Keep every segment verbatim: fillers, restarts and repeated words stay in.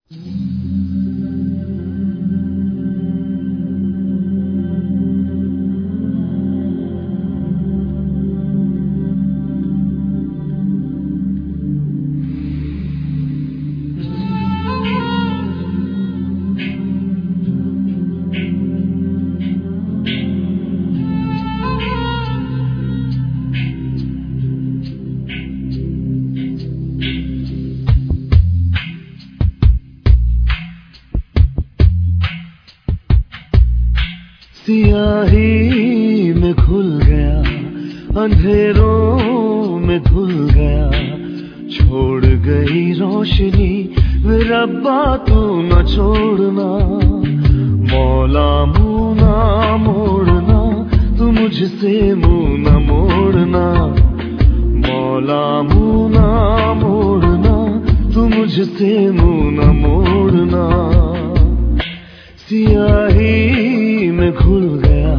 सियाही में खुल गया, अंधेरों में धुल गया, छोड़ गई रोशनी वे रब्बा तू न छोड़ना। मौला मुँह ना मोड़ना, तू मुझसे मुँह न मोड़ना। मौला मुँह ना मोड़ना, तू मुझसे मुँह न मोड़ना। सियाही में घुल गया,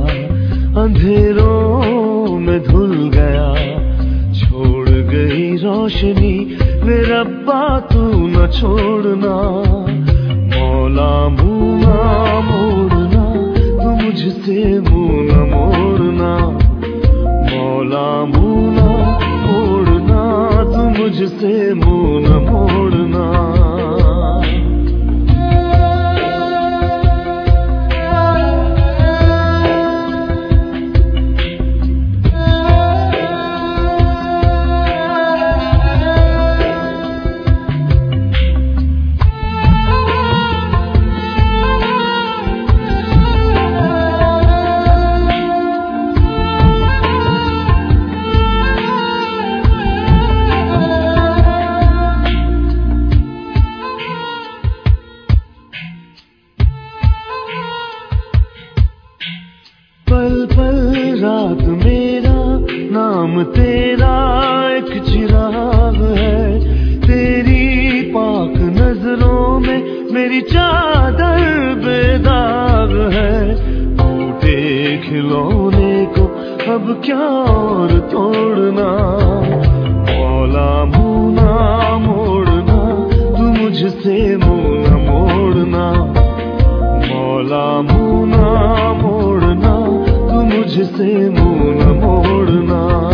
अंधेरों में धुल गया, छोड़ गई रोशनी वे रब्बा तू न छोड़ना। मौला मुँह ना मोड़ना, तू मुझसे मुँह न मोड़ना। मौला मुँह ना मोड़ना, तू मुझसे मुँह न मोड़ना। पल पल रात मेरा नाम तेरा एक चिराग है। तेरी पाक नजरों में मेरी चादर बेदाग है। टूटे खिलौने को अब क्या और तोड़ना। मौला मुँह ना मोड़ना, तू मुझसे मुँह न मोड़ना। मौला मुँह ना मोड़ना, तू मुझसे मुँह न मोड़ना।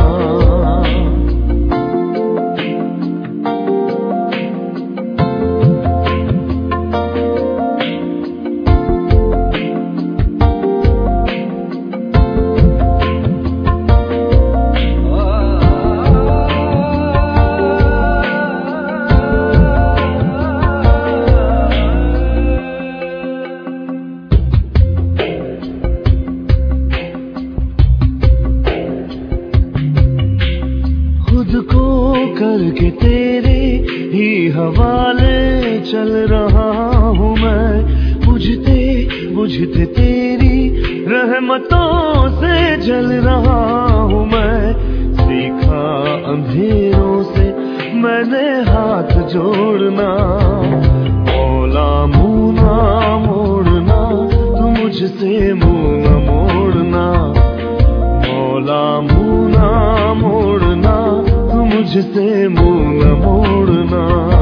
खुद को करके तेरे ही हवाले चल रहा हूँ मैं। बुझते बुझते तेरी रहमतों से जल रहा हूँ मैं। सीखा अंधेरों से मैंने हाथ जोड़ना। मौला मुँह ना मोड़ना, तू मुझसे मुँह न मोड़ना। मौला मुँह ना मोड़ना, मुझसे मुँह न मोड़ना।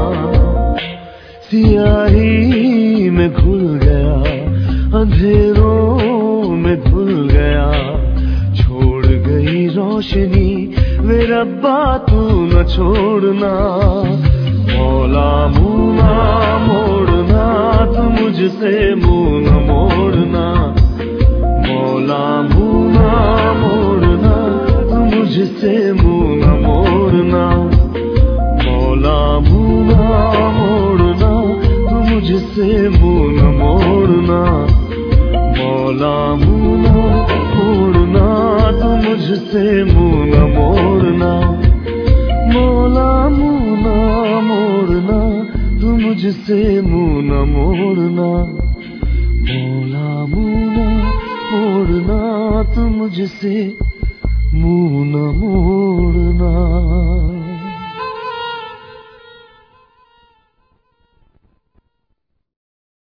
सियाही में घुल गया, अंधेरों में धुल गया, छोड़ गई रोशनी वे रब्बा तू न छोड़ना। मौला मुँह ना मोड़ना, तू मुझसे मुँह न मोड़ना। मौला मुँह ना मोड़ना, तू मुझसे मुँह न मोड़ना। मौला मुँह ना मोड़ना, तू मुझसे मुँह न मोड़ना। मौला मुँह ना मोड़ना, तू मुझसे मुँह न मोड़ना। मौला मुँह ना मोड़ना, तू मुझसे मुँह न मोड़ना। मौला मुँह ना मोड़ना, तू मुझसे मुँह न मोड़ना।